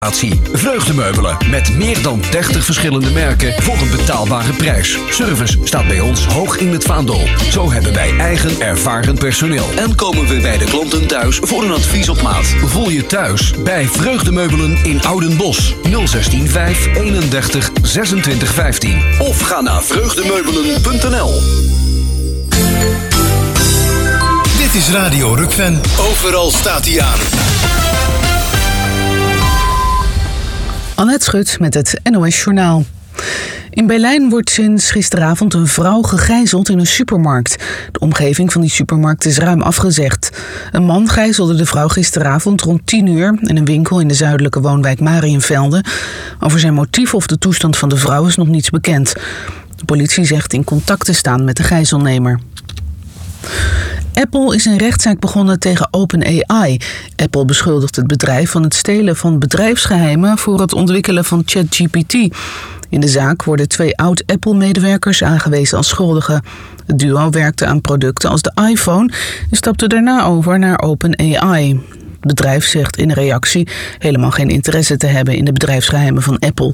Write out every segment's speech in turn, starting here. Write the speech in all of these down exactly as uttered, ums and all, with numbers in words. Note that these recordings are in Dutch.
Vreugdemeubelen met meer dan dertig verschillende merken voor een betaalbare prijs. Service staat bij ons hoog in het vaandel. Zo hebben wij eigen ervaren personeel. En komen we bij de klanten thuis voor een advies op maat. Voel je thuis bij Vreugdemeubelen in Oudenbosch. nul zestien vijf eenendertig zesentwintig vijftien. Of ga naar vreugdemeubelen punt n l. Dit is Radio Rukven. Overal staat hij aan. Annette Schut met het N O S-journaal. In Berlijn wordt sinds gisteravond een vrouw gegijzeld in een supermarkt. De omgeving van die supermarkt is ruim afgezegd. Een man gijzelde de vrouw gisteravond rond tien uur... in een winkel in de zuidelijke woonwijk Mariënvelde. Over zijn motief of de toestand van de vrouw is nog niets bekend. De politie zegt in contact te staan met de gijzelnemer. Apple is een rechtszaak begonnen tegen OpenAI. Apple beschuldigt het bedrijf van het stelen van bedrijfsgeheimen voor het ontwikkelen van ChatGPT. In de zaak worden twee oud-Apple-medewerkers aangewezen als schuldigen. Het duo werkte aan producten als de iPhone en stapte daarna over naar OpenAI. Het bedrijf zegt in reactie helemaal geen interesse te hebben in de bedrijfsgeheimen van Apple.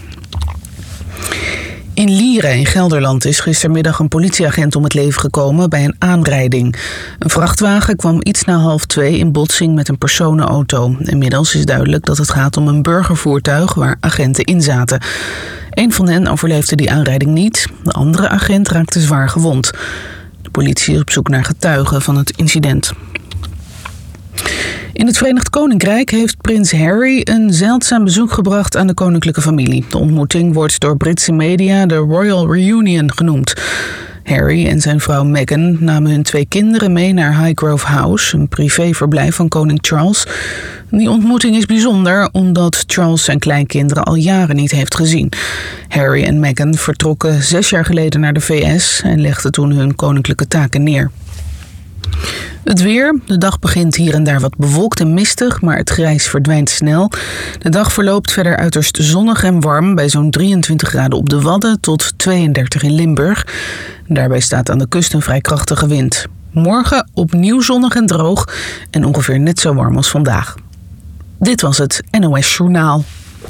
In Lieren in Gelderland is gistermiddag een politieagent om het leven gekomen bij een aanrijding. Een vrachtwagen kwam iets na half twee in botsing met een personenauto. Inmiddels is duidelijk dat het gaat om een burgervoertuig waar agenten in zaten. Een van hen overleefde die aanrijding niet. De andere agent raakte zwaar gewond. De politie is op zoek naar getuigen van het incident. In het Verenigd Koninkrijk heeft prins Harry een zeldzaam bezoek gebracht aan de koninklijke familie. De ontmoeting wordt door Britse media de Royal Reunion genoemd. Harry en zijn vrouw Meghan namen hun twee kinderen mee naar Highgrove House, een privéverblijf van koning Charles. Die ontmoeting is bijzonder omdat Charles zijn kleinkinderen al jaren niet heeft gezien. Harry en Meghan vertrokken zes jaar geleden naar de V S en legden toen hun koninklijke taken neer. Het weer. De dag begint hier en daar wat bewolkt en mistig, maar het grijs verdwijnt snel. De dag verloopt verder uiterst zonnig en warm bij zo'n drieëntwintig graden op de Wadden tot tweeëndertig in Limburg. Daarbij staat aan de kust een vrij krachtige wind. Morgen opnieuw zonnig en droog en ongeveer net zo warm als vandaag. Dit was het N O S-journaal.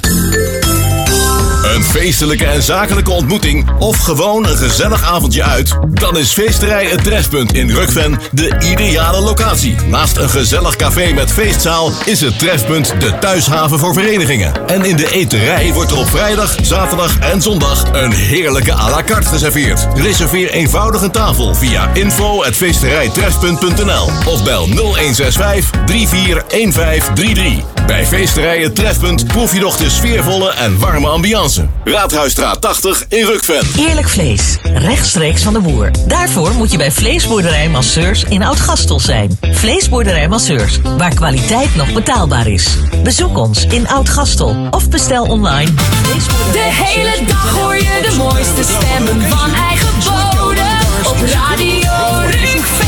Een feestelijke en zakelijke ontmoeting of gewoon een gezellig avondje uit? Dan is Feesterij Het Trefpunt in Rukven de ideale locatie. Naast een gezellig café met feestzaal is het Trefpunt de thuishaven voor verenigingen. En in de eterij wordt er op vrijdag, zaterdag en zondag een heerlijke à la carte geserveerd. Reserveer eenvoudig een tafel via info at feesterijtrefpunt punt n l of bel nul een zes vijf drie vier een vijf drie drie. Bij Feesterij Het Trefpunt proef je nog de sfeervolle en warme ambiance. Raadhuisstraat tachtig in Rukven. Eerlijk vlees, rechtstreeks van de boer. Daarvoor moet je bij Vleesboerderij Masseurs in Oud-Gastel zijn. Vleesboerderij Masseurs, waar kwaliteit nog betaalbaar is. Bezoek ons in Oud-Gastel of bestel online. De hele dag hoor je de mooiste stemmen van eigen bodem op Radio Rukven.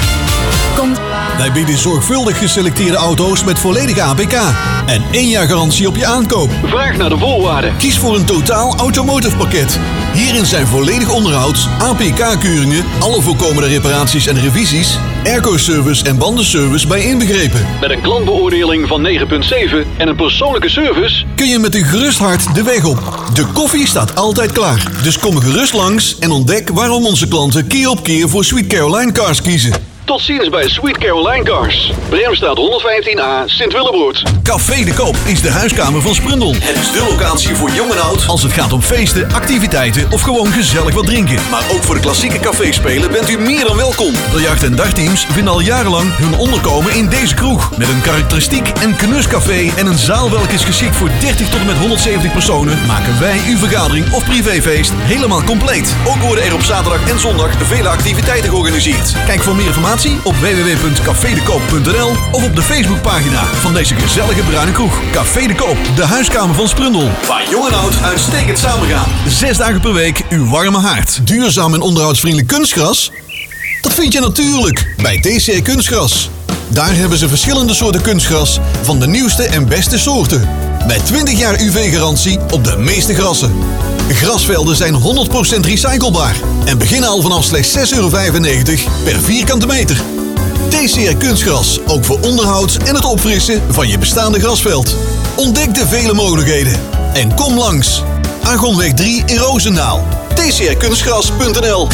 Komt. Wij bieden zorgvuldig geselecteerde auto's met volledige A P K. En één jaar garantie op je aankoop. Vraag naar de voorwaarden. Kies voor een totaal automotive pakket. Hierin zijn volledig onderhoud, A P K-keuringen, alle voorkomende reparaties en revisies, airco-service en bandenservice bij inbegrepen. Met een klantbeoordeling van negen komma zeven en een persoonlijke service kun je met een gerust hart de weg op. De koffie staat altijd klaar. Dus kom gerust langs en ontdek waarom onze klanten keer op keer voor Sweet Caroline Cars kiezen. Tot ziens bij Sweet Caroline Cars. Bremstraat honderdvijftien A, Sint-Willebroord. Café de Koop is de huiskamer van Sprundel. Het is de locatie voor jong en oud als het gaat om feesten, activiteiten of gewoon gezellig wat drinken. Maar ook voor de klassieke caféspelen bent u meer dan welkom. Biljart- en dartteams vinden al jarenlang hun onderkomen in deze kroeg. Met een karakteristiek en knuscafé en een zaal welke is geschikt voor dertig tot en met honderdzeventig personen, maken wij uw vergadering of privéfeest helemaal compleet. Ook worden er op zaterdag en zondag vele activiteiten georganiseerd. Kijk voor meer informatie op w w w punt café de koop punt n l of op de Facebookpagina van deze gezellige bruine kroeg. Café de Koop, de huiskamer van Sprundel. Waar jong en oud uitstekend samengaan. Zes dagen per week uw warme haard. Duurzaam en onderhoudsvriendelijk kunstgras? Dat vind je natuurlijk bij D C R Kunstgras. Daar hebben ze verschillende soorten kunstgras van de nieuwste en beste soorten. Met twintig jaar U V-garantie op de meeste grassen. Grasvelden zijn honderd procent recyclebaar en beginnen al vanaf slechts zes euro vijfennegentig per vierkante meter. D C R Kunstgras, ook voor onderhoud en het opfrissen van je bestaande grasveld. Ontdek de vele mogelijkheden en kom langs. Argonweg drie in Roosendaal. t c r kunstgras punt n l.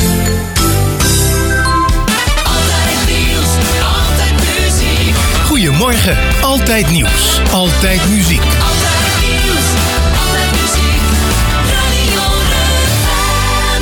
Goedemorgen, altijd nieuws, altijd muziek. Altijd nieuws, altijd muziek, Radio Rukven.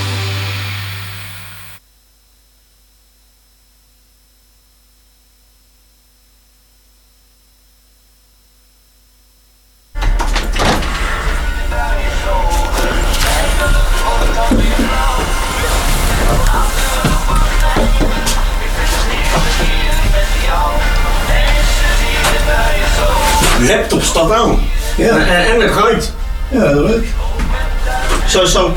Laptop staat aan. Ja. En, en het gaat. Ja, leuk. Zo, zo.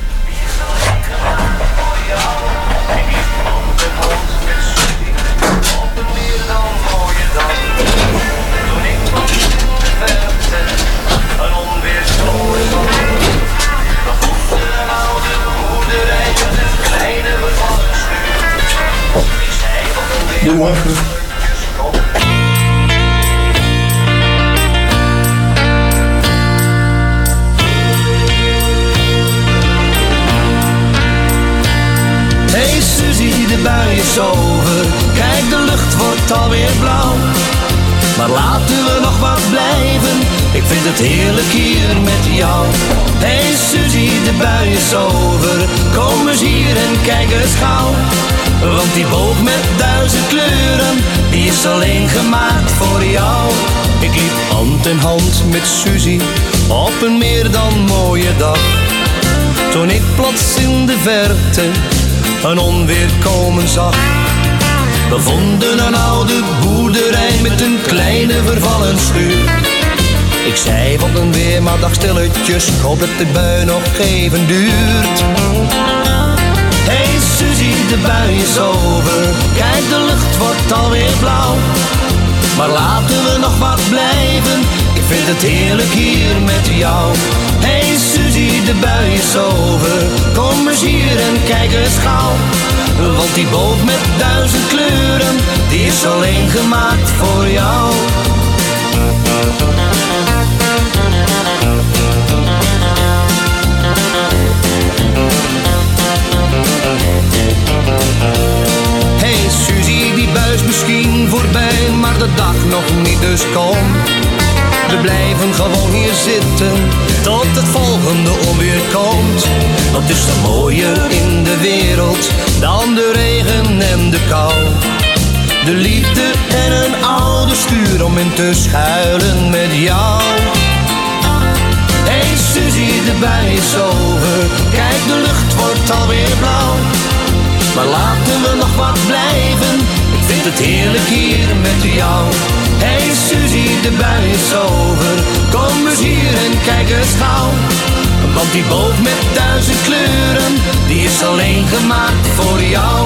Doe maar even. Hey Suzie, de bui is over. Kijk, de lucht wordt alweer blauw. Maar laten we nog wat blijven. Ik vind het heerlijk hier met jou. Hey Suzie, de bui is over. Kom eens hier en kijk eens gauw. Want die boog met duizend kleuren, die is alleen gemaakt voor jou. Ik liep hand in hand met Suzie op een meer dan mooie dag. Toen ik plots in de verte een onweer komen zag. We vonden een oude boerderij met een kleine vervallen schuur. Ik zei wat een weer, maar dacht stilletjes, ik hoop dat de bui nog even duurt. Hey Suzie, de bui is over. Kijk, de lucht wordt alweer blauw. Maar laten we nog wat blijven. Ik vind het heerlijk hier met jou. Hey Suzie, de bui is over. Kom eens hier en kijk eens gauw. Want die boog met duizend kleuren, die is alleen gemaakt voor jou. Hey Suzie, die bui is misschien voorbij, maar de dag nog niet, dus kom. We blijven gewoon hier zitten, tot het volgende onweer komt. Wat is er mooier in de wereld, dan de regen en de kou. De liefde en een oude stuur om in te schuilen met jou. Hey Suzie, de bui is over. Kijk, de lucht wordt alweer blauw. Maar laten we nog wat blijven. Ik vind het heerlijk hier met jou. Hey Suzie, de bui is over. Kom eens hier en kijk eens gauw. Want die boog met duizend kleuren, die is alleen gemaakt voor jou.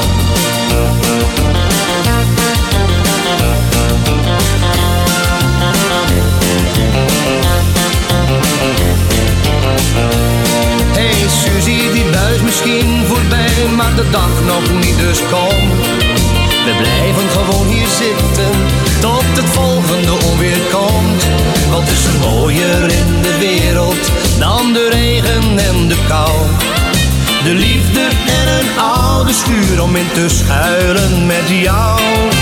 Hey Suzie, die bui is misschien voorbij, maar de dag nog niet, dus kom. We blijven gewoon hier zitten, tot het volgende onweer komt. Wat is er mooier in de wereld, dan de regen en de kou. De liefde en een oude schuur om in te schuilen met jou.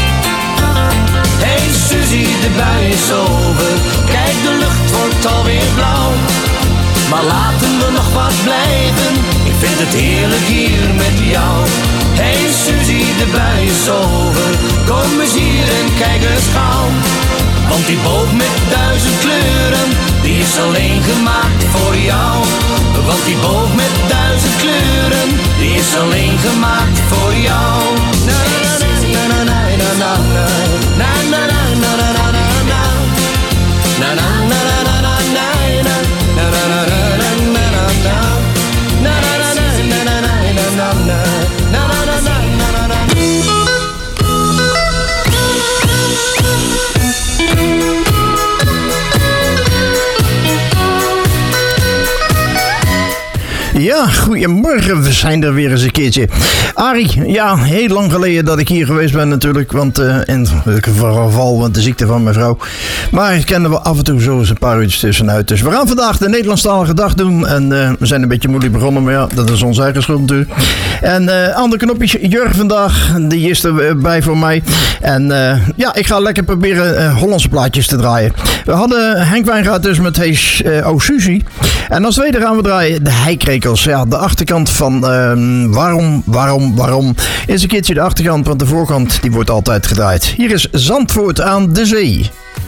Hey Suzie, de bui is over. Kijk, de lucht wordt alweer blauw. Maar laten we nog wat blijven. Ik vind het heerlijk hier met jou. Hey Suzie, de bui is over. Kom eens hier en kijk eens gauw. Want die boog met duizend kleuren, die is alleen gemaakt voor jou. Want die boog met duizend kleuren, die is alleen gemaakt voor jou. Na na na na na na na na na na na na na na na na na na na na Ja, goedemorgen. We zijn er weer eens een keertje. Arie, ja, heel lang geleden dat ik hier geweest ben natuurlijk. Want uh, in geval van de ziekte van mijn vrouw. Maar ik kennen we af en toe zo eens een paar uurtjes tussenuit. Dus we gaan vandaag de Nederlandstalige dag doen. En uh, we zijn een beetje moeilijk begonnen. Maar ja, dat is onze eigen schuld natuurlijk. En uh, ander knopjes, Jurgen vandaag. Die is erbij voor mij. En uh, ja, ik ga lekker proberen uh, Hollandse plaatjes te draaien. We hadden Henk Wijngaard dus met Hey uh, Oh Susie. En als tweede gaan we draaien de Heikrekels. Ja, de achterkant van uh, waarom, waarom, waarom. Is een keertje de achterkant, want de voorkant die wordt altijd gedraaid. Hier is Zandvoort aan de zee.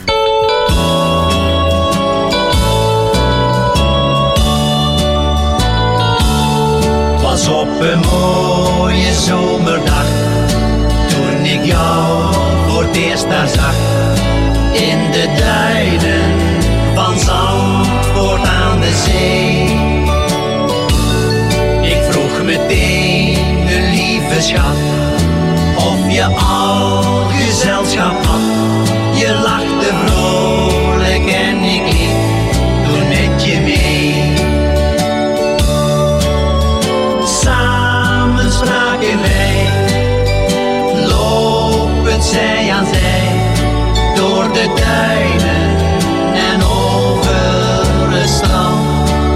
Was op een mooie zomerdag, toen ik jou voor het eerst daar zag. In de duinen van Zandvoort aan de zee. Ik vroeg meteen, een lieve schat, of je al gezelschap had. Je lachte vrolijk en ik liep toen met je mee. Samen spraken wij, lopend zij aan zij, door de duinen en over het strand.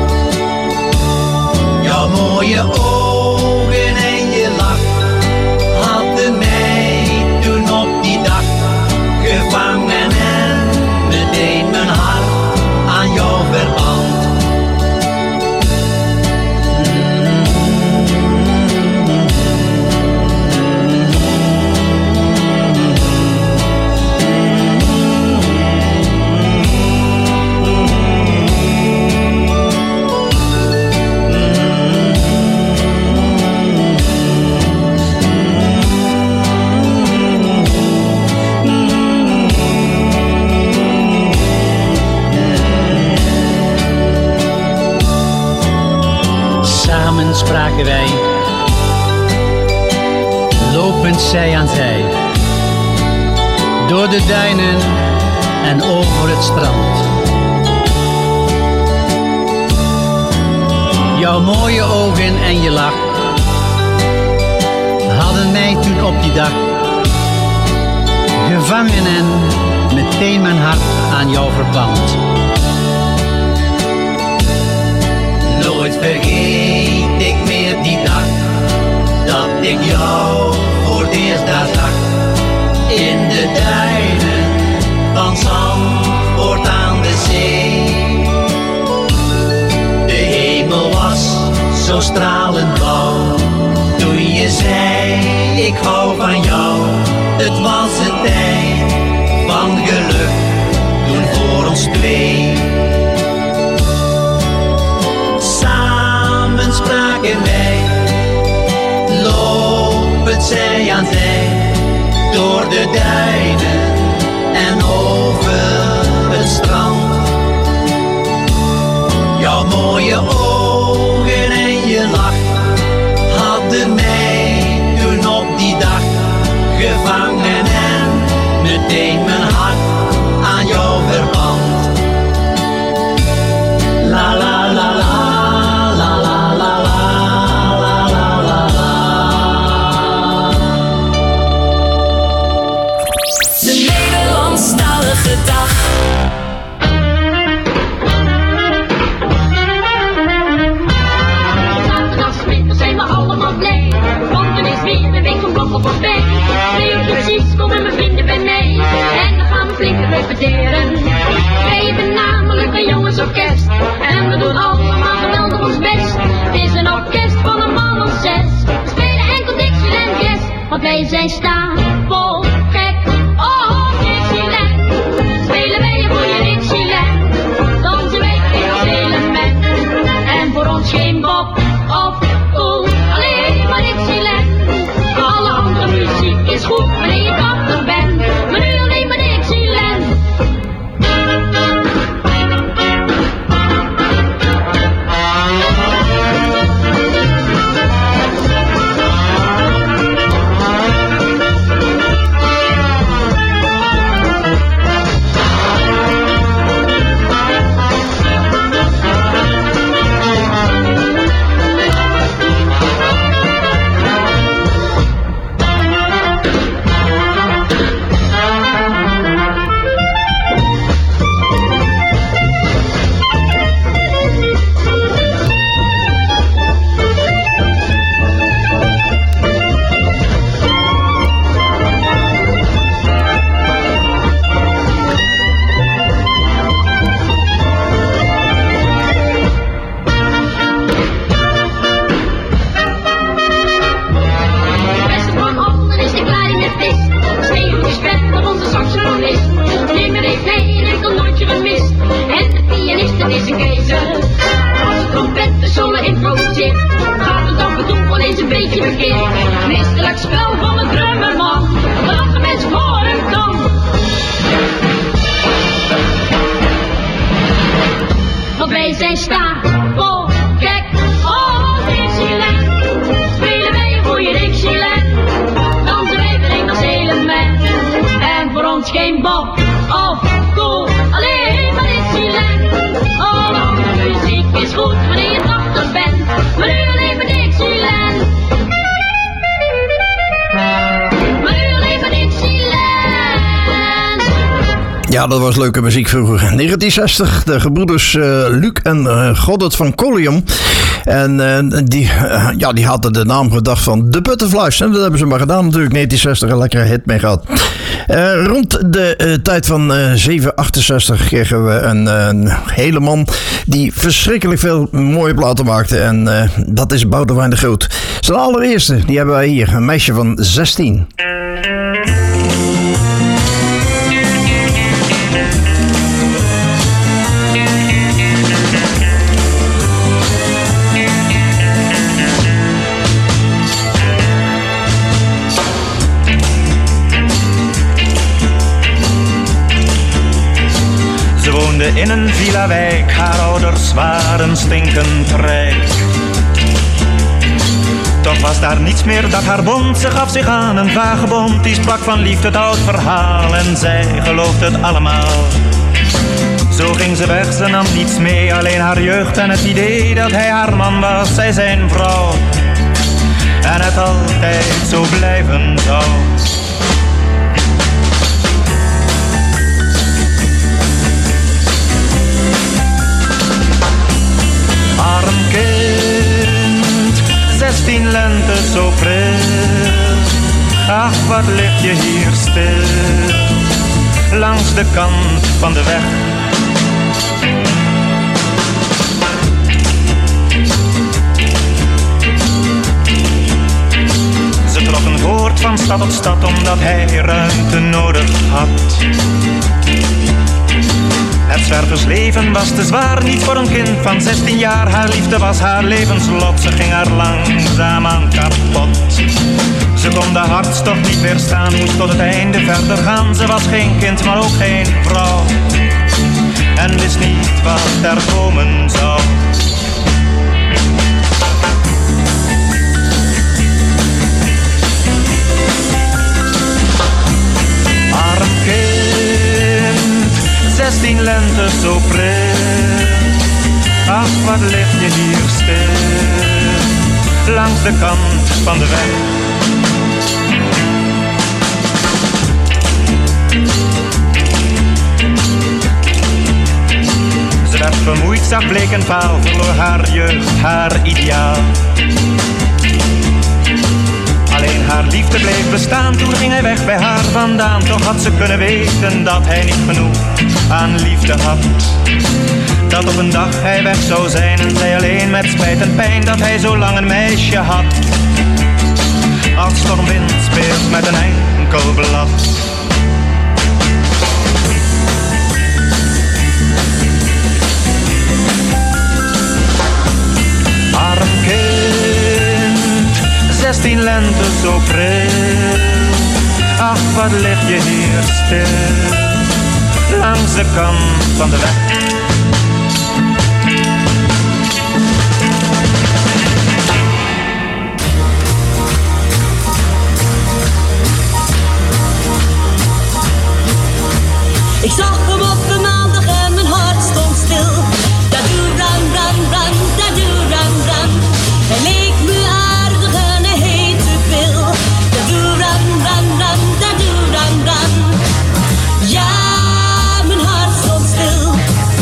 Jouw mooie ogen en je lach hadden mij toen op die dag gevangen en meteen mijn hart aan jou verband. Spraken wij, lopend zij aan zij, door de duinen en over het strand. Jouw mooie ogen en je lach hadden mij toen op die dag gevangen en meteen mijn hart aan jou verband. Nooit vergeet ik meer die dag, dat ik jou voor het eerst daar zag. In de duinen van Zandvoort aan de zee. De hemel was zo stralend blauw, toen je zei ik hou van jou. Het was een tijd van geluk, toen voor ons twee. Samen spraken wij, lopend zij aan zij, door de duinen en over het strand. Jouw mooie ogen en je lach hadden mij toen op die dag gevangen en meteen mijn hart aan jou verband. La la la la. Dag. Zaterdagmiddag zijn we allemaal blij, want er is weer een week van blokken voorbij. Weet je precies, kom met mijn vrienden bij mij, en dan gaan we flink repeteren. Wij hebben namelijk een jongensorkest, en we doen allemaal geweldig ons best. Het is een orkest van een man of zes, we spelen enkel Dixieland Jazz, want wij zijn stapel gek. Oh, Dixieland. Spelen wij voor je Dixieland, dansen wij in ons element. En voor ons geen Bob of Cool, alleen maar Dixieland. Alle andere muziek is goed wanneer je krachtig bent, maar nu alleen maar Dixieland. wij zijn stapel gek op Dixieland. Spelen wij een goeie Dixieland, dansen wij verenigd als element. En voor ons geen bob of cool, alleen maar Dixieland. Oh, de muziek is goed wanneer je achter bent, maar nu alleen maar Dixieland. Maar nu alleen maar Dixieland. Ja, dat was leuke muziek vroeger. negentien zestig, de gebroeders uh, Luc en uh, Goddard van Collium. En uh, die, uh, ja, die hadden de naam gedacht van The Butterflies. En dat hebben ze maar gedaan natuurlijk. negentien zestig, een lekkere hit mee gehad. Uh, rond de uh, tijd van uh, zeven achtenzestig kregen we een, uh, een hele man die verschrikkelijk veel mooie platen maakte. En uh, dat is Boudewijn de Groot. Zijn allereerste, die hebben wij hier. Een meisje van zestien. In een villa-wijk, haar ouders waren stinkend rijk. Toch was daar niets meer dat haar bond, ze gaf zich aan een vagebond. Die sprak van liefde, het oud verhaal, en zij geloofde het allemaal. Zo ging ze weg, ze nam niets mee, alleen haar jeugd en het idee dat hij haar man was, zij zijn vrouw. En het altijd zo blijven zou. Arm kind, zestien lente zo pril. Ach, wat lig je hier stil, langs de kant van de weg. Ze trokken voort van stad tot stad, omdat hij ruimte nodig had. Het zwerversleven was te zwaar, niet voor een kind van zestien jaar. Haar liefde was haar levenslot, ze ging haar langzaam aan kapot. Ze kon de hartstocht niet weerstaan, moest tot het einde verder gaan. Ze was geen kind, maar ook geen vrouw, en wist niet wat er komen zou. Arm kind, zestien lente zo pril. Ach, wat lig je hier stil, langs de kant van de weg. Ze werd vermoeid, zag bleek en vaal, verloor haar jeugd, haar ideaal. Alleen haar liefde bleef bestaan, toen ging hij weg bij haar vandaan. Toch had ze kunnen weten dat hij niet genoeg aan liefde had. Dat op een dag hij weg zou zijn en zij alleen met spijt en pijn dat hij zo lang een meisje had. Als stormwind speelt met een enkel blad. Arm kind, zestien lente zo pril. Ach, wat lig je hier stil, langs de kant van de weg. Ik zag hem op een maandag en mijn hart stond stil. Da-doe, ran, ran, ran, da-doe, ran, ran. Hij leek me aardig en hij heette Bill. Da-doe, ran, ran, ran, da-doe, ran, ran. Ja, mijn hart stond stil.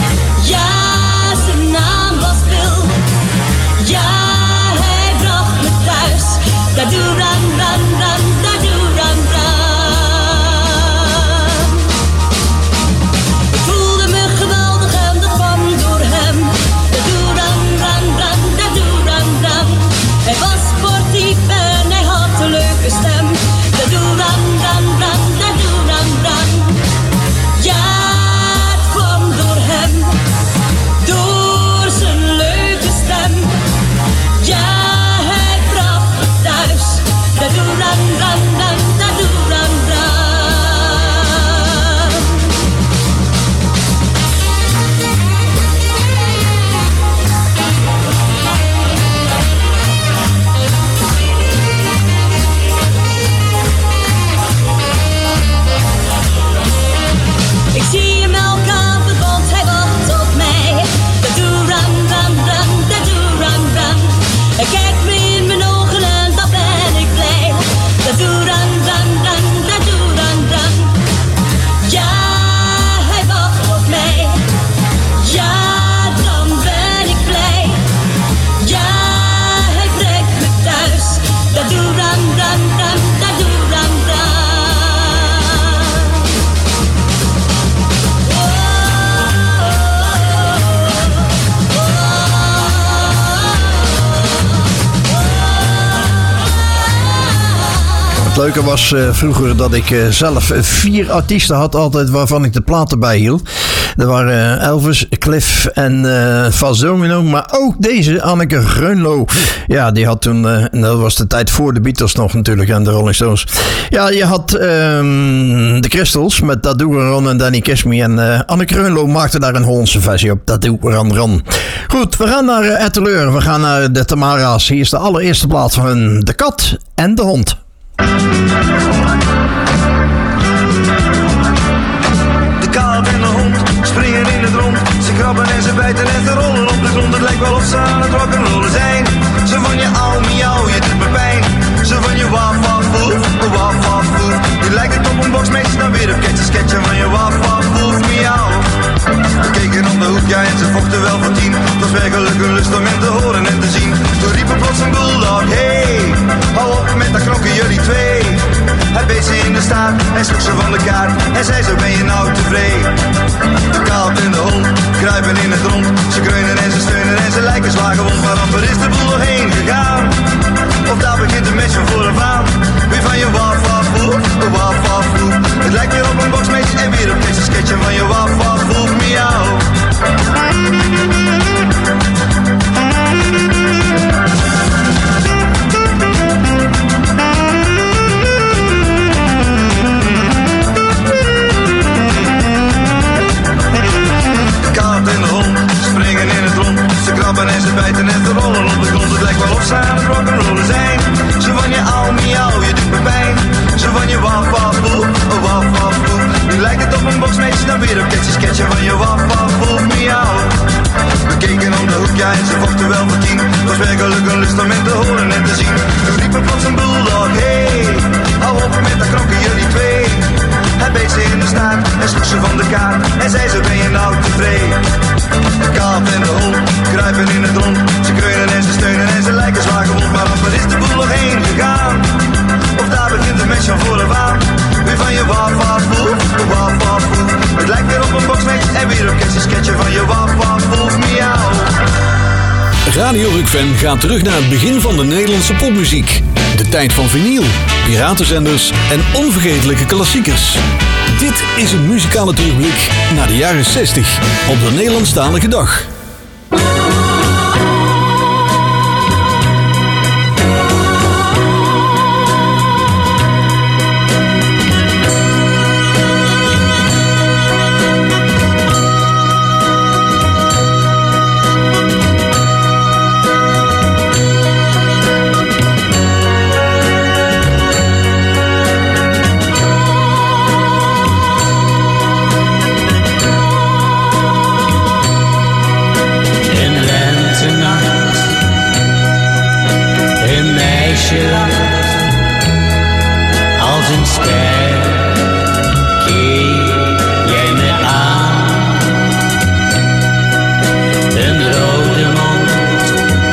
leuke was uh, vroeger dat ik uh, zelf vier artiesten had altijd waarvan ik de platen bijhield. Er waren uh, Elvis, Cliff en uh, Fats Domino, maar ook deze Anneke Greunlo. Ja, die had toen, uh, en dat was de tijd voor de Beatles nog natuurlijk en de Rolling Stones. Ja, je had um, de Crystals met Dat Doe Ron en Danny Kiss Me en uh, Anneke Greunlo maakte daar een Hollandse versie op. Dat Doe Ron Ron. Goed, we gaan naar uh, Etteleur, we gaan naar de Tamara's. Hier is de allereerste plaat van hun, De Kat en de Hond. De kat en de hond springen in het rond. Ze krabben en ze bijten en ze rollen op de grond. Het lijkt wel of ze aan het rock'n'rollen zijn. Ze van je au miauw, je doet me pijn. Ze van je waf waf woef, waf waf woef. Je lijkt het op een boxmeester, dan weer op catch sketchen van je waf waf woef miauw. We keken om de hoek, ja, en ze vochten wel voor tien. Het was werkelijk een lust om hem te horen en te zien. Toen riep er plots een bulldog, hey, hou op met dat knokken jullie twee. Hij beet ze in de staart en sloeg ze van de kaart en zei zo ben je nou tevreden. De kat en de hond kruipen in het rond. Ze kreunen en ze steunen en ze lijken zwaar gewond. Maar amper is de boel nog heen gegaan. Of daar begint de mes van vooraf aan. Weer van je waf waf woef, waf waf woef. Het lijkt weer op een boxmeisje en weer op deze sketch van je waf waf woef miauw. Ze krabben en ze bijten en ze rollen op de grond. Het lijkt wel of ze aan het rock'n'rollen zijn. Ze van je au miauw, je doet me pijn. Ze van je waf waf woef, waf waf woef. Nu lijkt het op een boxmeisje, dan weer op catchy sketchen van je waf waf woef miauw. We keken om de hoek, ja, en ze vochten wel voor tien. Het was werkelijk een lust om hem te horen en te zien. Toen riep er plots een bulldog, hey, hou op met dat knokken jullie twee. Hij beet ze in de staart en sloeg ze van de kaart en zei zo ben je nou tevreden. De kat en de hond kruipen in het rond. Ze kreunen en ze steunen en ze lijken zwaar gewond. Maar wat is de boel nog heen gegaan? Of daar begint de mes van vooraf aan. Weer van je waf waf woef, waf waf woef. Het lijkt weer op een boxmatch en weer op catchy sketchen van je waf waf woef miauw. Radio Rock-fan gaat terug naar het begin van de Nederlandse popmuziek. De tijd van vinyl, piratenzenders en onvergetelijke klassiekers. Dit is een muzikale terugblik naar de jaren zestig op de Nederlandstalige dag. Als een ster keek jij me aan. Een rode mond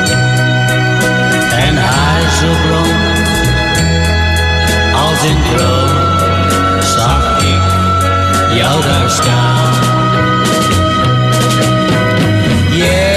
en haar zo blond. Als een droom zag ik jou daar staan. Yeah.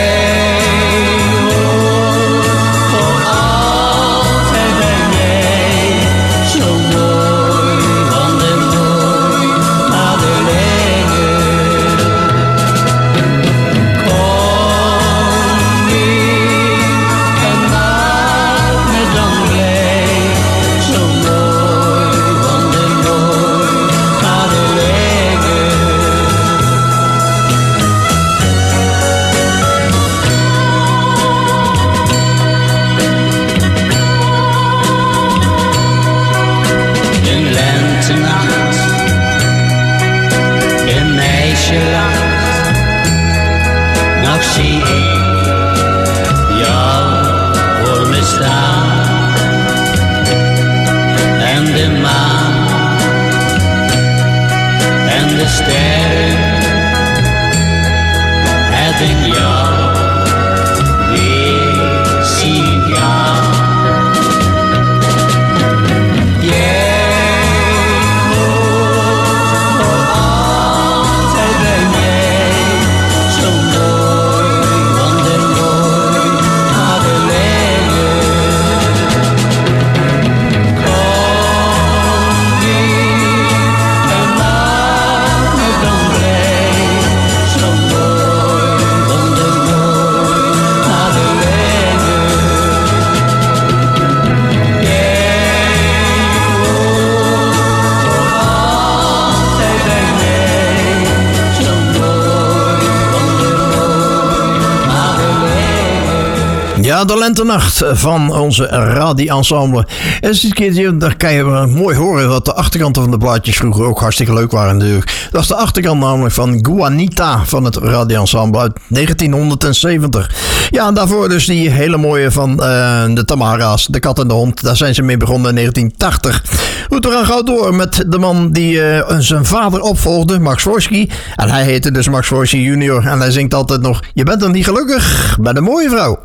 Ja, de lentenacht van onze radioensemble. En eens een keertje, daar kan je mooi horen dat de achterkanten van de blaadjes vroeger ook hartstikke leuk waren natuurlijk. Dat is de achterkant namelijk van Guanita van het radioensemble uit negentienhonderdzeventig. Ja, en daarvoor dus die hele mooie van uh, de Tamara's, de kat en de hond. Daar zijn ze mee begonnen in negentien tachtig. Goed, we gaan gauw door met de man die uh, zijn vader opvolgde, Max Voorski. En hij heette dus Max Voorski junior. En hij zingt altijd nog, je bent dan niet gelukkig bij de mooie vrouw.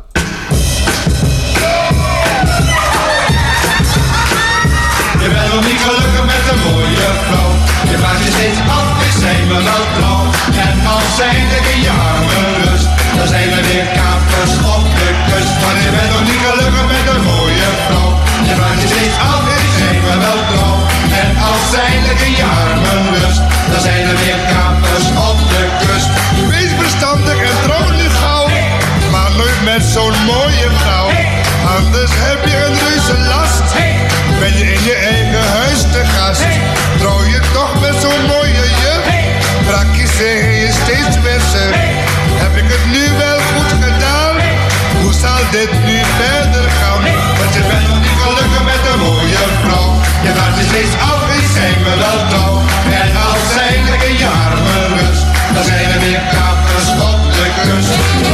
Je bent nog niet gelukkig met een mooie vrouw. Je vraagt je steeds af, is zij me wel trouw? En als zij de jaren rust, dan zijn we weer kapers op de kust. Maar je bent nog niet gelukkig met een mooie vrouw. Je vraagt je steeds af, is zij me wel trouw? En als zij de jaren rust, dan zijn er weer kapers op de kust. Wees verstandig en trouw nu gauw, maar nooit met zo'n mooie vrouw. Anders heb je een reuze last. Ben je in je eigen huis te gast? Trouw je toch met zo'n mooie juf? Brakjes zeggen je steeds missen. Heb ik het nu wel goed gedaan? Hoe zal dit nu verder gaan? Want je bent nog niet gelukkig met een mooie vrouw. Je laat je steeds af, is zij me wel trouw. En als zij lekker jaren rust, dan zijn er weer kapers op de kust.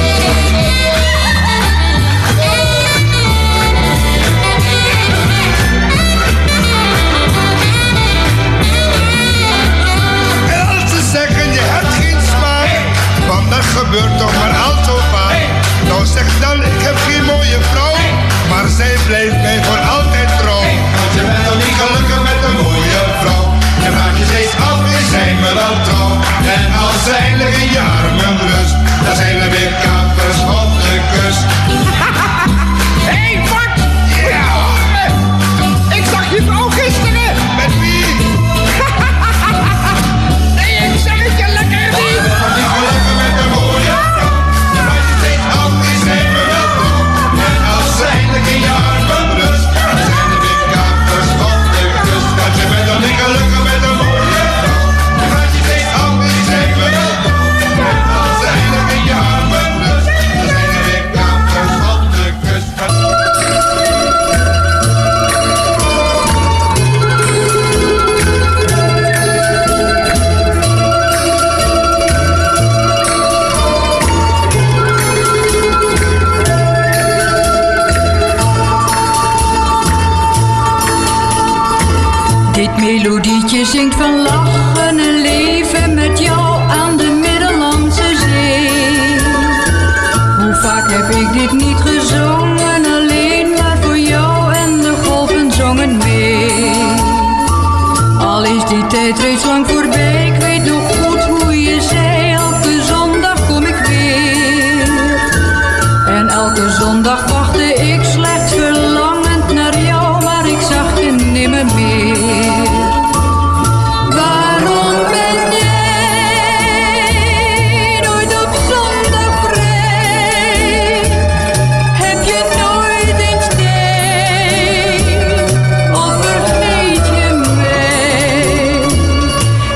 Dat gebeurt toch maar al zo vaak. Nou zeg dan, ik heb geen mooie vrouw, maar zij blijft mij voor altijd trouw. Want je bent nog niet gelukkig met een mooie vrouw. Je vraagt je steeds af, is zij me wel trouw? En als zij liggen jaren met rust, dan zijn er weer kapers op de kust. Hey, Bart! Ja! Ik zag je vrouw gisteren! Met wie? Nee, ik zeg het je lekker niet! Je bent nog niet gelukkig met een mooie vrouw. Je vraagt je steeds af, is zij me wel trouw? En als zij liggen jaren met rust, dan zijn er weer kapers op de kust. Want je bent nog niet gelukkig met een mooie vrouw. Je vraagt je steeds af, is zij me wel trouw? En als zij liggen jaren met rust, dan zijn er weer kapers op de kust. Dit melodietje zingt van lachen en leven met jou aan de Middellandse Zee. Hoe vaak heb ik dit niet gezongen, alleen maar voor jou en de golven zongen mee. Al is die tijd reeds lang voorbij, ik weet nog goed hoe je zei, elke zondag kom ik weer. En elke zondag wachtte ik slechts verlangend naar jou, maar ik zag je nimmer meer. Waarom ben jij nooit op zondag vrij? Heb je nooit eens tijd, of vergeet je mij?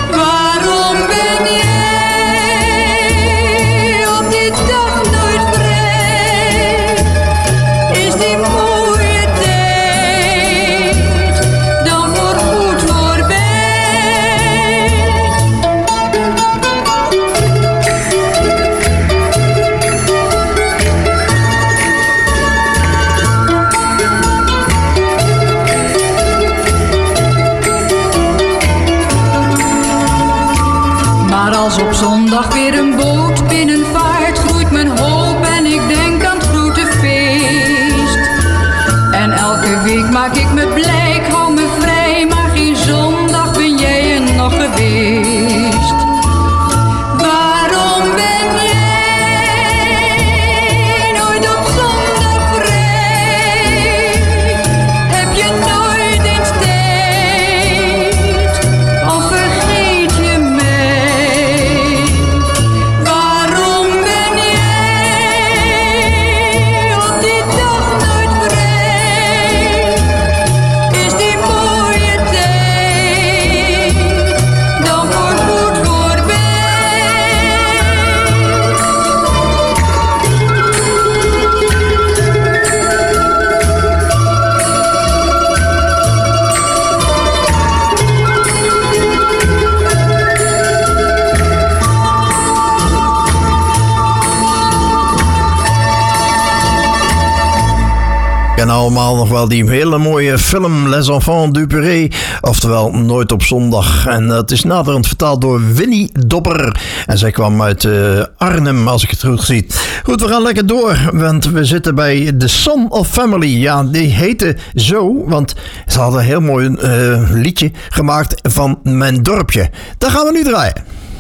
kennen allemaal nog wel die hele mooie film Les Enfants du Purée, oftewel Nooit op zondag. En dat is naderhand vertaald door Winnie Dopper. En zij kwam uit uh, Arnhem, als ik het goed zie. Goed, we gaan lekker door, want we zitten bij The Son of Family. Ja, die heette zo, want ze hadden een heel mooi uh, liedje gemaakt van Mijn Dorpje. Dat gaan we nu draaien.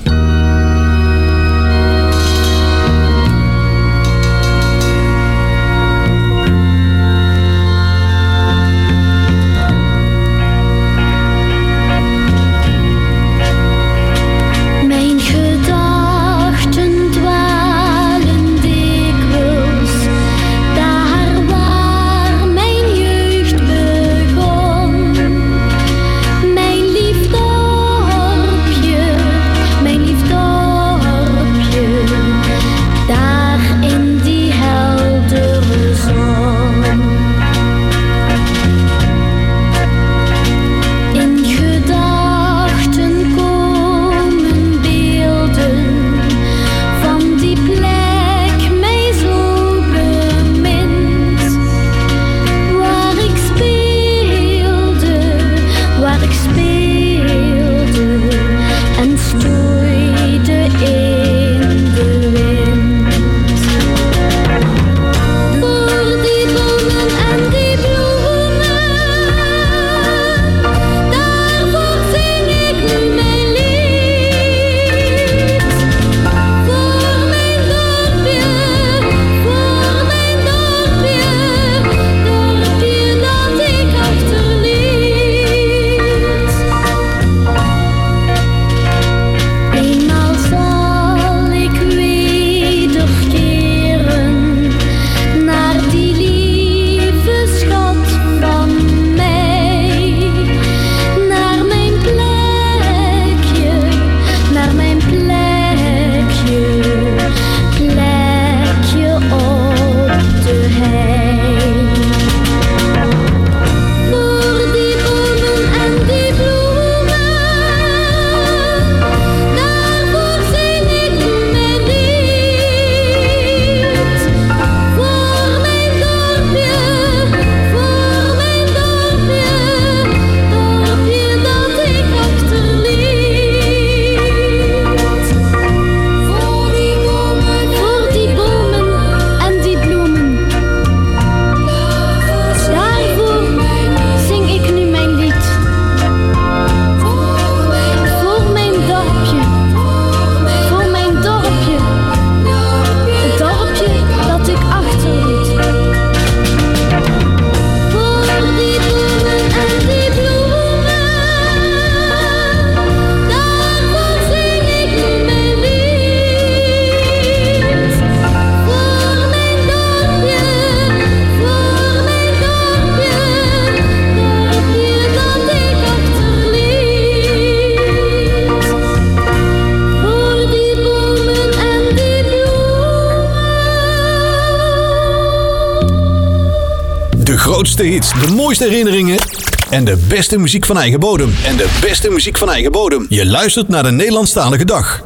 grootste hits, de mooiste herinneringen en de beste muziek van eigen bodem. En de beste muziek van eigen bodem. Je luistert naar de Nederlandstalige Dag.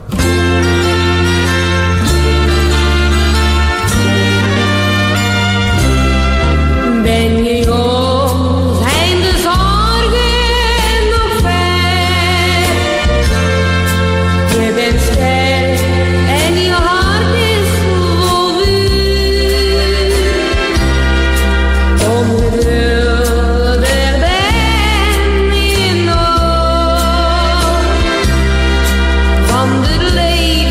Ben je jong, zijn de zorgen nog ver. Je bent sterk en je hart is vol vuur. Ongeduldig ben je nog van het leven.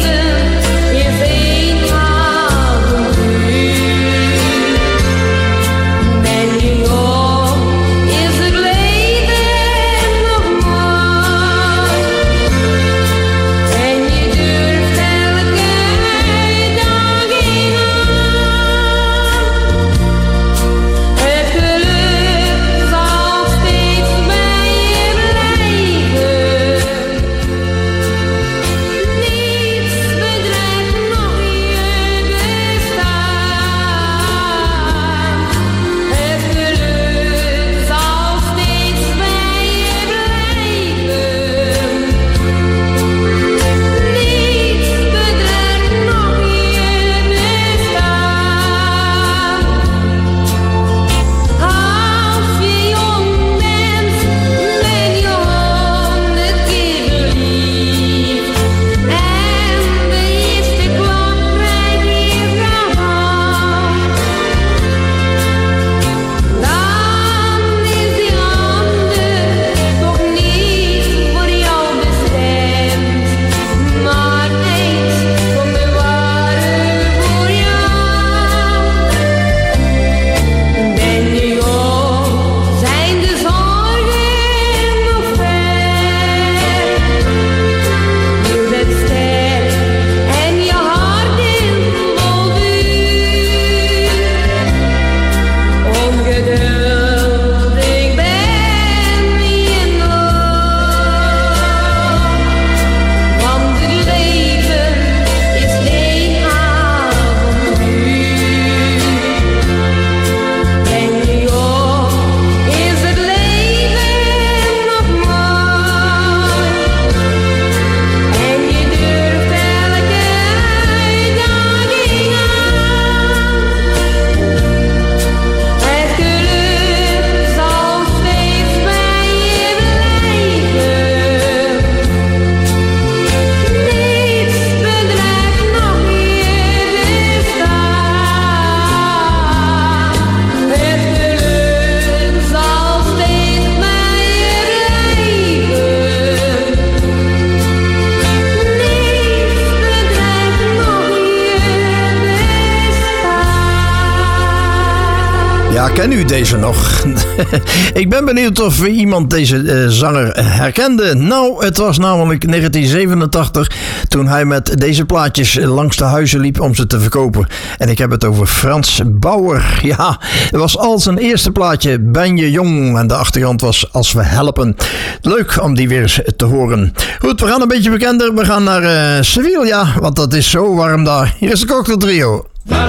Ja, ken u deze nog? Ik ben benieuwd of iemand deze uh, zanger herkende. Nou, het was namelijk negentien zevenentachtig toen hij met deze plaatjes langs de huizen liep om ze te verkopen. En ik heb het over Frans Bauer. Ja, het was al zijn eerste plaatje, Ben je jong? En de achtergrond was Als we helpen. Leuk om die weer eens te horen. Goed, we gaan een beetje bekender. We gaan naar uh, Sevilla, want dat is zo warm daar. Hier is de Cocktail Trio.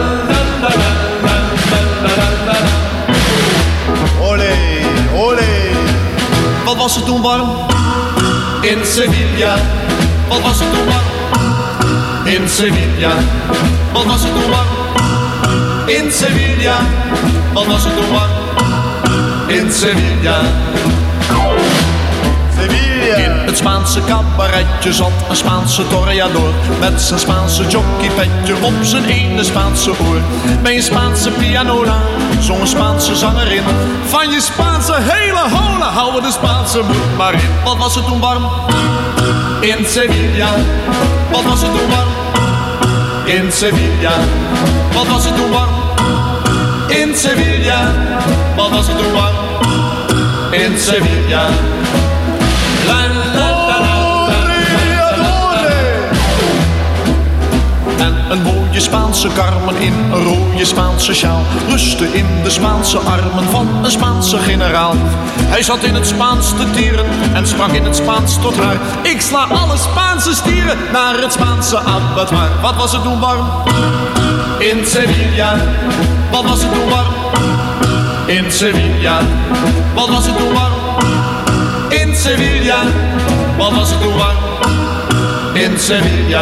Olé, olé. Wat was het toen warm? In Sevilla. Wat was het toen warm? In Sevilla. Wat was het toen warm? In Sevilla. Wat was het toen warm? In Sevilla. In het Spaanse cabaretje zat een Spaanse toreador met zijn Spaanse jockeypetje op zijn ene Spaanse oor. Bij een Spaanse pianola zong een Spaanse zangerin. Van je Spaanse hele holen houden de Spaanse moed maar in. Wat was het toen warm? In Sevilla. Wat was het toen warm? In Sevilla. Wat was het toen warm? In Sevilla. Wat was het toen warm? In Sevilla. La, la, la, la, la, la. En een mooie Spaanse Carmen in een rode Spaanse sjaal rustte in de Spaanse armen van een Spaanse generaal. Hij zat in het Spaans te tieren en sprak in het Spaans tot haar: ik sla alle Spaanse stieren naar het Spaanse abattoir. Wat was het toen warm? In Sevilla. Wat was het toen warm? In Sevilla. Wat was het toen warm? In Sevilla, wat was het toen warm? In Sevilla.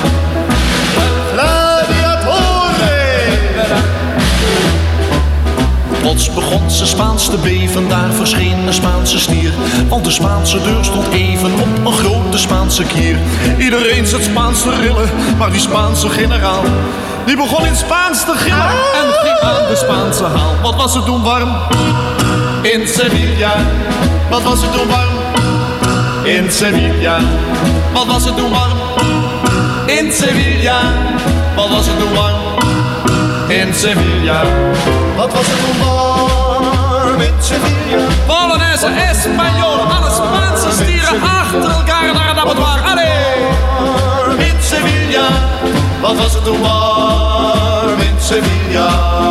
Plots begon ze Spaans te beven, daar verscheen een Spaanse stier. Want de Spaanse deur stond even op een grote Spaanse kier. Iedereen zat Spaans te rillen, maar die Spaanse generaal, die begon in Spaans te gillen en ging aan de Spaanse haal. Wat was het toen warm? In Sevilla. Wat was het toen warm? In Sevilla. Wat was het toen warm? In Sevilla. Wat was het toen warm? In Sevilla. Wat was het toen warm? In Sevilla. Polonaise, Espanol, alle Spaanse stieren achter elkaar naar het abattoir. Allee! In Sevilla. Wat was het toen warm? In Sevilla.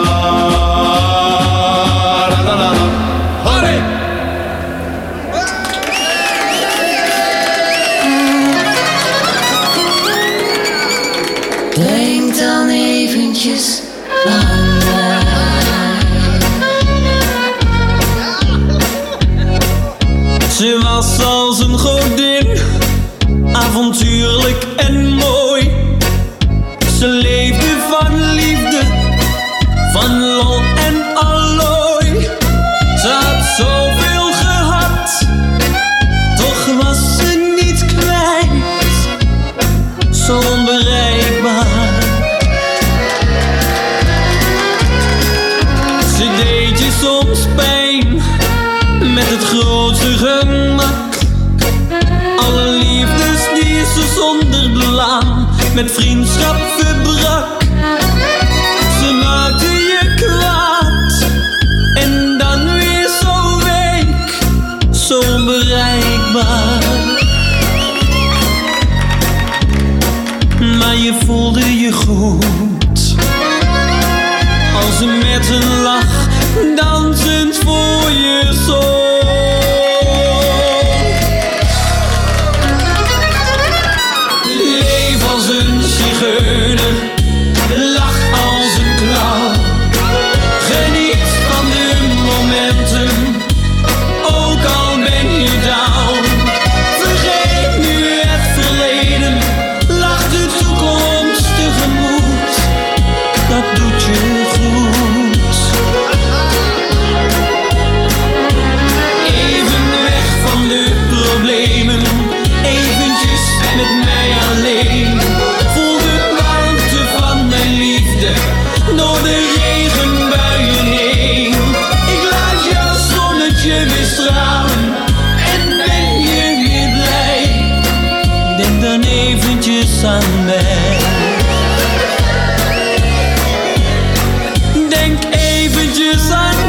La la la la. Allee! Denk dan eventjes aan mij. Ze was als een godin, avontuurlijk en mooi. Ze leefde van liefde, van lol en allooi. Ze had zoveel gehad, toch was ze niet kwijt. Zo onbereikbaar. Ze deed je soms pijn, met het grootste gemak. Alle liefdes die ze zonder belang met vriendschap verbrak. Ze maakte je kwaad en dan weer zo week, zo onbereikbaar. Maar je voelde je goed als ze met een lach dansend voor je zong. Leef als een zigeuner, lach als een clown. Geniet van de momenten, ook al ben je down. Vergeet nu het verleden, lach de toekomst tegemoet. Dat doet je goed. Even weg van de problemen, eventjes met mij alleen. Voel de warmte van mijn liefde door de regenbuien heen. Ik laat jouw zonnetje weer stralen en ben je weer blij. Denk dan eventjes aan mij. Denk eventjes aan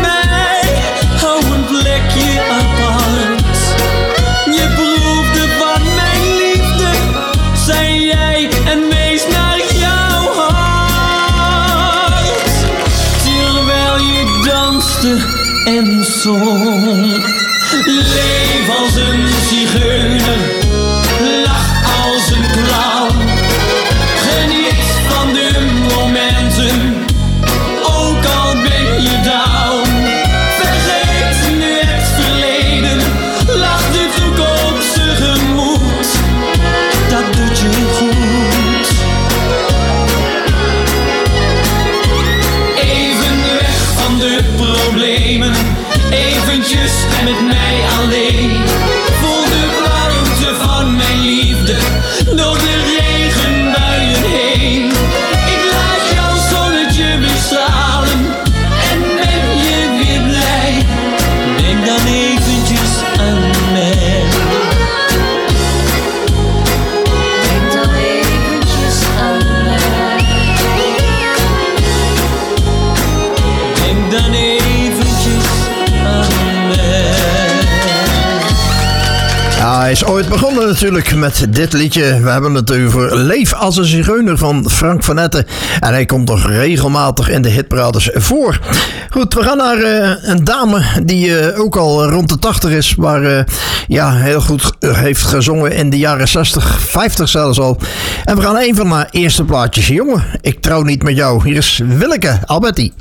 zon. Leef als een zigeuner, lach als een clown. Geniet van de momenten, ook al ben je down. Vergeet nu het verleden, lach de toekomst tegemoet. Dat doet je goed. Even weg van de problemen, eventjes en met mij alleen. Voel de warmte van mijn liefde door de regenbuien heen. Ik laat jouw zonnetje bestralen en ben je weer blij. Denk dan eventjes aan mij. Denk dan eventjes aan mij. Denk dan eventjes aan mij. Ja, hij is ooit begonnen natuurlijk met dit liedje. We hebben het over Leef als een zigeuner van Frank van Etten. En hij komt toch regelmatig in de hitparades voor. Goed, we gaan naar uh, een dame die uh, ook al rond de tachtig is. Maar uh, ja, heel goed heeft gezongen in de jaren zestig, vijftig zelfs al. En we gaan een van haar eerste plaatjes. Jongen, ik trouw niet met jou. Hier is Willeke Alberti.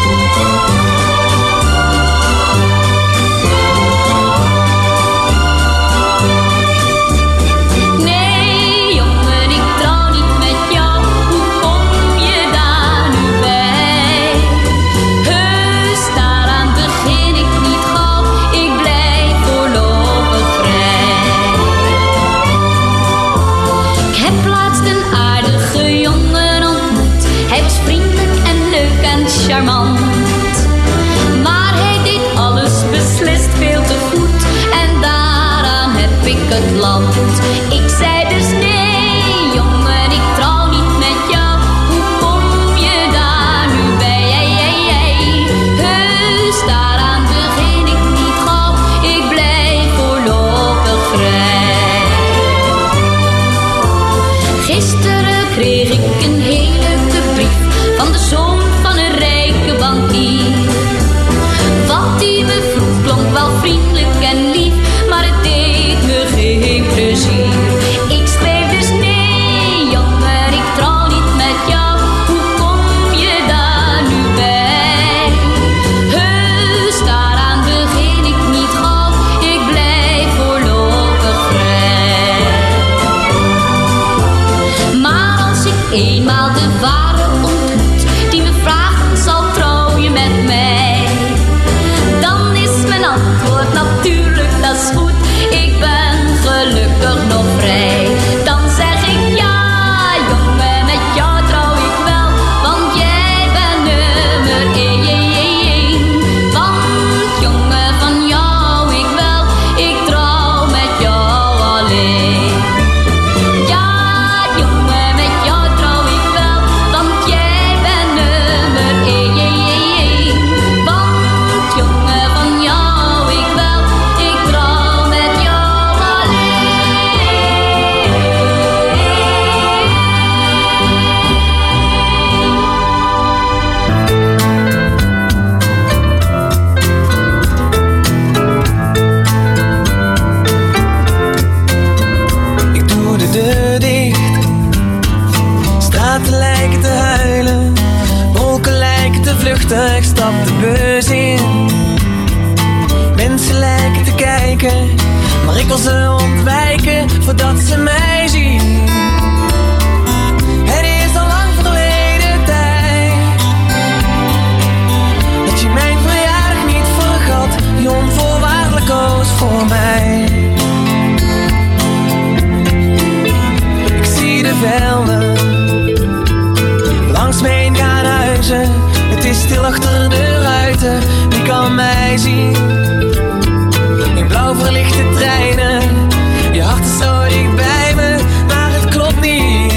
Charmant, maar hij deed alles beslist veel te goed en daaraan heb ik het land. Ik zei dus nee, jongen, ik trouw niet met jou. Hoe kom je daar nu bij? Hey, hey, hey. Heus, daaraan begin ik niet gauw. Ik blijf voorlopig vrij. Gisteren kreeg ik een hele leuke brief van de zoon van een rijke bankier. Wat die me vroeg klonk wel vriendelijk en lief, maar het deed me geen plezier. Ik schreef dus nee, jongen, ik trouw niet met jou. Hoe kom je daar nu bij? Heus, daaraan begin ik niet gauw. Ik blijf voorlopig vrij. Maar als ik eenmaal de ware ontmoet, die me vraagt, zal trouw je met mij? Dan is mijn antwoord natuurlijk, dat is goed. Ik ben gelukkig nog vrij. Dan zeg ik ja, jongen, met jou trouw ik wel. Want jij bent nummer één. Want jongen, van jou ik wel. Ik trouw met jou alleen. Ja, jongen, met jou trouw ik wel. Want jij bent nummer één. Want jongen, van jou ik wel. Ik trouw met jou alleen. Ik doe de deur dicht, straten lijken te huilen, wolken lijken te vluchten, ik stap de bus in. Mensen lijken te kijken, maar ik wil ze ontwijken voordat ze mij zien. Het is al lang verleden tijd dat je mijn verjaardag niet vergat, die onvoorwaardelijk koos voor mij. Ik zie de velden langs me heen gaan huizen. Het is stil achter de ruiten, wie kan mij zien? In blauw verlichte treinen, je hart is zo dicht bij me, maar het klopt niet.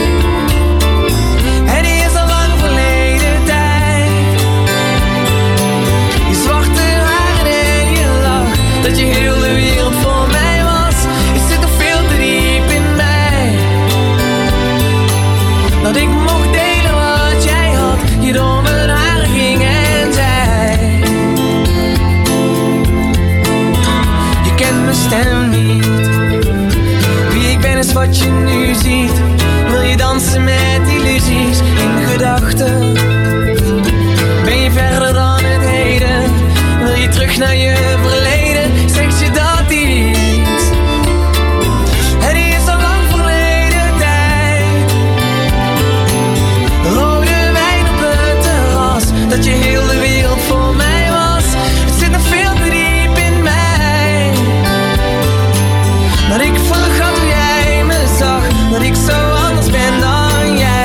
Het is al lang verleden tijd. Je zwarte haren en je lach, dat je heel de wereld voor mij was. Je zit nog veel te diep in mij, dat ik mocht delen wat jij had, je door mijn haren ging en zei. terug naar je verleden, zeg je dat iets? Het is al lang verleden tijd. Rode wijn op het terras, dat je heel de wereld voor mij was. Het zit nog veel te diep in mij. Dat ik vergat hoe jij me zag, dat ik zo anders ben dan jij.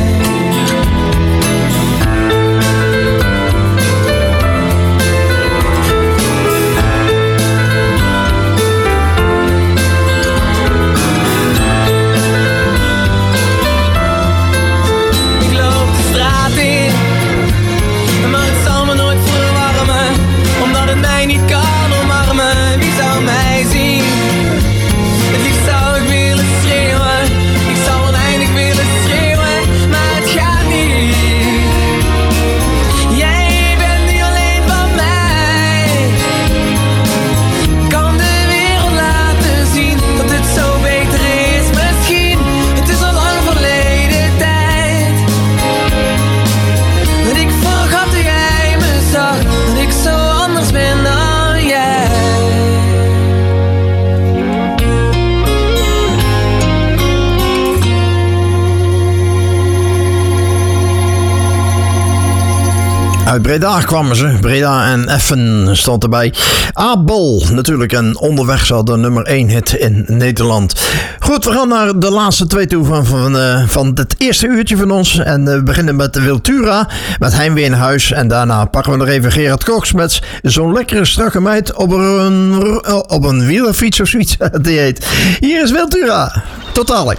Uit Breda kwamen ze. Breda en Effen stond erbij. Abel natuurlijk. En onderweg zat de nummer één hit in Nederland. Goed, we gaan naar de laatste twee toe van, van, uh, van het eerste uurtje van ons. En uh, we beginnen met Wiltura. Met Heimwee in huis. En daarna pakken we nog even Gerard Cox met zo'n lekkere strakke meid op een, op een wielerfiets of zoiets. Die heet. Hier is Wiltura. Tot dadelijk.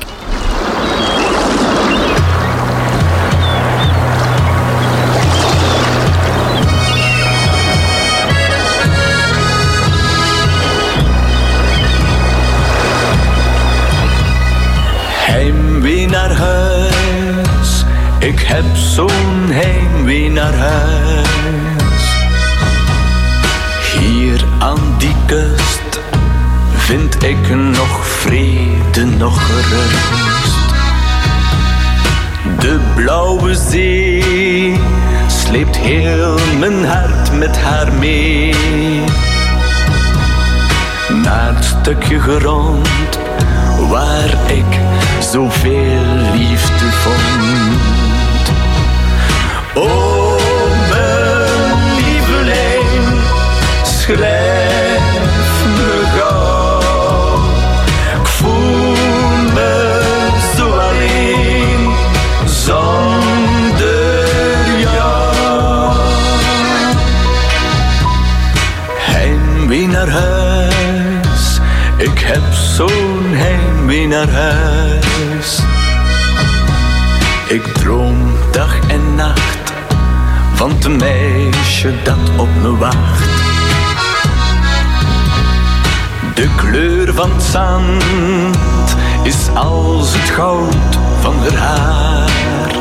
Heimwee naar huis, ik heb zo'n heimwee naar huis. Hier aan die kust vind ik nog vrede, nog rust. De blauwe zee sleept heel mijn hart met haar mee. Naar het stukje grond waar ik zoveel liefde vond. O, mijn lieveling, schrijf me gauw. Ik voel me zo alleen, zonder jou. Heimwee naar huis, ik heb zo'n heimwee naar huis. Ik droom dag en nacht van het meisje dat op me wacht. De kleur van het zand is als het goud van haar haar.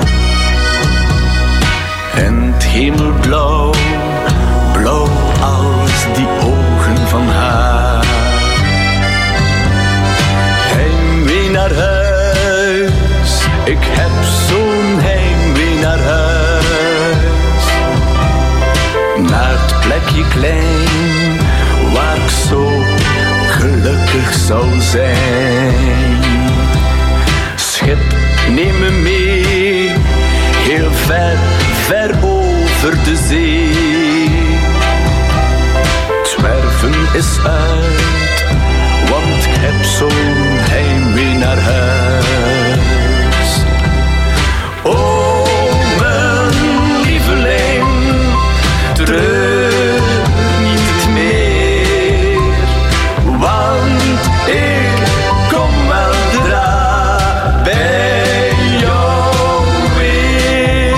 En het hemelblauw, blauw als die ogen van haar. Heimwee naar huis, ik heb zo'n heimwee naar huis. Naar het plekje klein, waar ik zo gelukkig zou zijn. Schip, neem me mee, heel ver, ver over de zee. Zwerven is uit, want ik heb zo'n heimwee naar huis. O, mijn lieveling, treur niet meer, want ik kom weldra bij jou weer.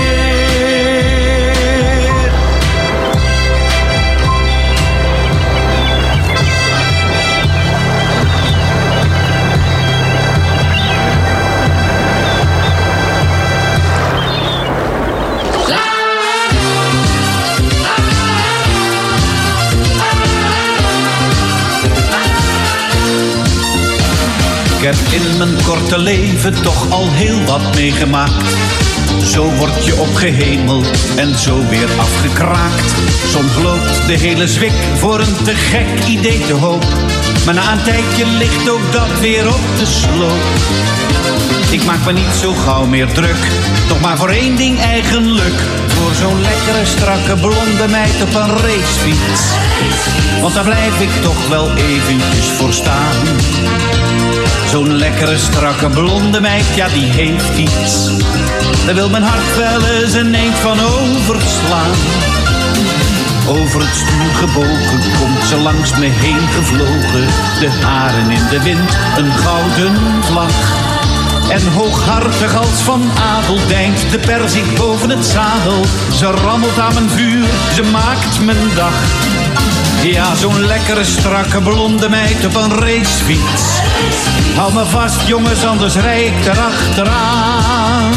Ik heb in mijn korte leven toch al heel wat meegemaakt. Zo word je opgehemeld en zo weer afgekraakt. Soms loopt de hele zwik voor een te gek idee te hoop. Maar na een tijdje ligt ook dat weer op de sloop. Ik maak me niet zo gauw meer druk, toch maar voor één ding eigenlijk. Voor zo'n lekkere strakke blonde meid op een racefiets. Want daar blijf ik toch wel eventjes voor staan. Zo'n lekkere strakke blonde meid, ja die heeft iets. Daar wil mijn hart wel eens een eend van overslaan. Over het stuur gebogen komt ze langs me heen gevlogen. De haren in de wind, een gouden vlag. En hooghartig als van adel deint de perzik boven het zadel. Ze rammelt aan mijn vuur, ze maakt mijn dag. Ja, zo'n lekkere strakke blonde meid op een racefiets. Hou me vast jongens, anders rijd ik erachteraan.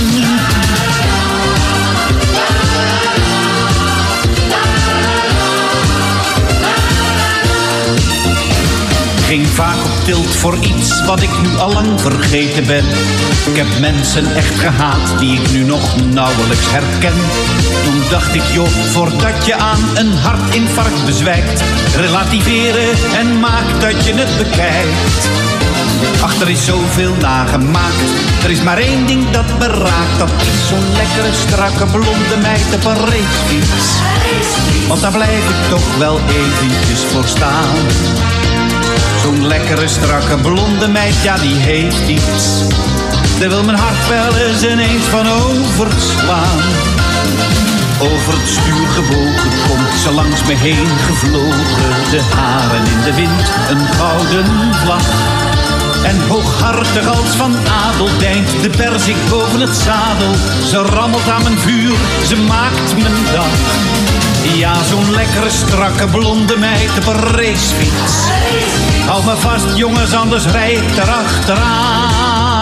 Ging vaak op tilt voor iets wat ik nu al lang vergeten ben. Ik heb mensen echt gehaat die ik nu nog nauwelijks herken. Toen dacht ik joh, voordat je aan een hartinfarct bezwijkt, relativeren en maak dat je het bekijkt. Ach, er is zoveel nagemaakt, er is maar één ding dat me raakt. Dat is zo'n lekkere strakke blonde meid op een racefiets. Want daar blijf ik toch wel eventjes voor staan. Zo'n lekkere strakke blonde meid, ja die heeft iets. Daar wil mijn hart wel eens ineens van overslaan. Over het stuur gebogen komt ze langs me heen gevlogen. De haren in de wind, een gouden vlag. En hooghartig als van adel deint de perzik boven het zadel. Ze rammelt aan mijn vuur, ze maakt mijn dag. Ja, zo'n lekkere strakke blonde meid op een racefiets. Hou me vast jongens, anders rijd ik erachteraan.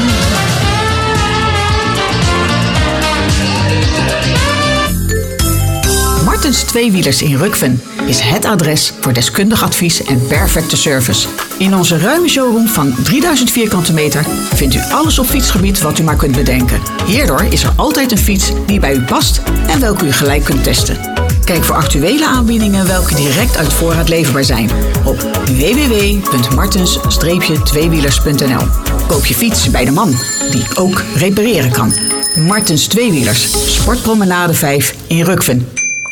Martens Tweewielers in Rukven is het adres voor deskundig advies en perfecte service. In onze ruime showroom van drieduizend vierkante meter vindt u alles op fietsgebied wat u maar kunt bedenken. Hierdoor is er altijd een fiets die bij u past en welke u gelijk kunt testen. Kijk voor actuele aanbiedingen welke direct uit voorraad leverbaar zijn op w w w punt martens tweewielers punt n l. Koop je fiets bij de man die ook repareren kan. Martens Tweewielers, Sportpromenade vijf in Rukven.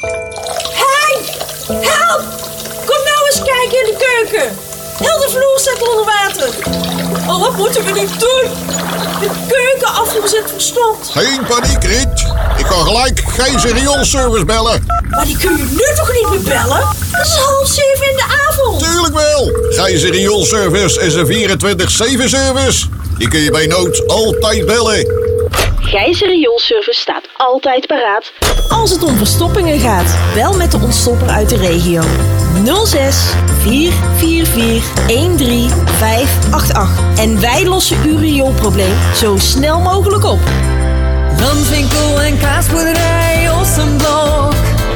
Hey! Help! Kom nou eens kijken in de keuken. Heel de vloer staat onder water. Oh, wat moeten we nu doen? De keuken afgezet van stond. Geen paniek, Riet. Ik kan gelijk Gijzer rioolservice bellen. Maar die kun je nu toch niet meer bellen? Het is half zeven in de avond. Tuurlijk wel. Gijzer rioolservice is een vierentwintig zeven service. Die kun je bij nood altijd bellen. Gijzer rioolservice staat altijd paraat als het om verstoppingen gaat. Bel met de ontstopper uit de regio. nul zes vier vier vier een drie vijf acht acht. En wij lossen uw rioolprobleem zo snel mogelijk op. Landwinkel en kaasboerderij Ossenblok.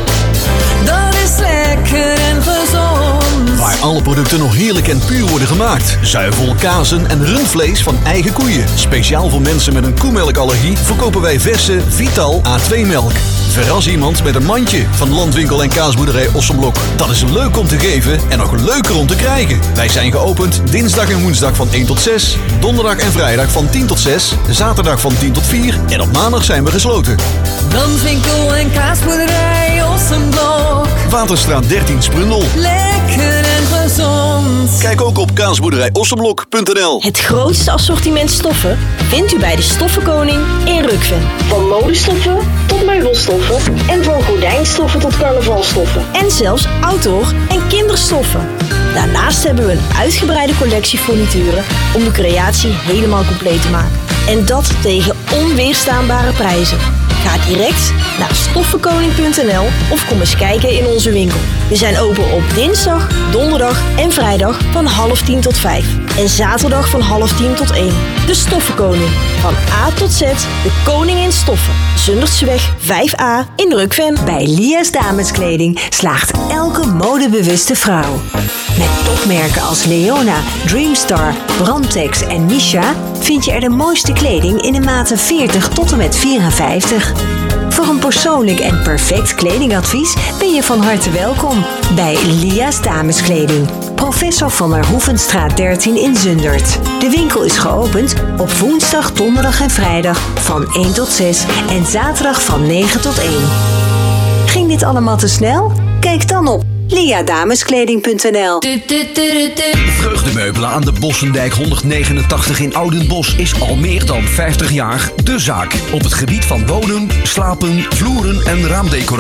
Dat is lekker en gezond. Waar alle producten nog heerlijk en puur worden gemaakt. Zuivel, kazen en rundvlees van eigen koeien. Speciaal voor mensen met een koemelkallergie verkopen wij verse Vital A twee melk. Verras iemand met een mandje van Landwinkel en kaasboerderij Ossenblok. Dat is leuk om te geven en nog leuker om te krijgen. Wij zijn geopend dinsdag en woensdag van één tot zes. Donderdag en vrijdag van tien tot zes. Zaterdag van tien tot vier. En op maandag zijn we gesloten. Landwinkel en kaasboerderij Ossenblok. Waterstraat dertien Sprundel. Lekker en gezond. Kijk ook op kaasboerderij ossenblok punt n l. Het grootste assortiment stoffen vindt u bij de Stoffenkoning in Rukven. Van modestoffen tot meubelstoffen en van gordijnstoffen tot carnavalstoffen. En zelfs outdoor en kinderstoffen. Daarnaast hebben we een uitgebreide collectie furnituren om de creatie helemaal compleet te maken. En dat tegen onweerstaanbare prijzen. Ga direct naar stoffenkoning punt n l of kom eens kijken in onze winkel. We zijn open op dinsdag, donderdag en vrijdag van half tien tot vijf. En zaterdag van half tien tot één. De Stoffenkoning. Van A tot Z, de koning in stoffen. Zundertseweg vijf A in Rukven. Bij Lia's Dameskleding slaagt elke modebewuste vrouw. Met topmerken als Leona, Dreamstar, Brandtex en Misha vind je er de mooiste kleding in de maten veertig tot en met vierenvijftig. Voor een persoonlijk en perfect kledingadvies ben je van harte welkom bij Lia's Dameskleding. Professor van der Hoevenstraat dertien in Zundert. De winkel is geopend op woensdag, donderdag en vrijdag van één tot zes en zaterdag van negen tot één. Ging dit allemaal te snel? Kijk dan op lia dameskleding punt n l. Vreugdemeubelen aan de Bossendijk honderdnegenentachtig in Oudenbosch is al meer dan vijftig jaar de zaak. Op het gebied van wonen, slapen, vloeren en raamdecoratie.